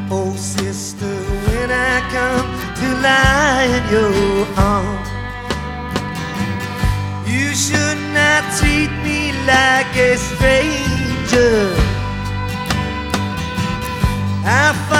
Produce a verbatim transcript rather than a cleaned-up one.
Oh sister, when I come to lie in your arms, you should not treat me like a stranger. I